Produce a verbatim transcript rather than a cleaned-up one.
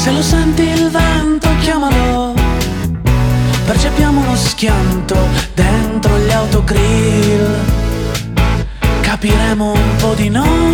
Se lo senti il vento chiamalo, percepiamo uno schianto dentro gli autogrill. Capiremo un po' di noi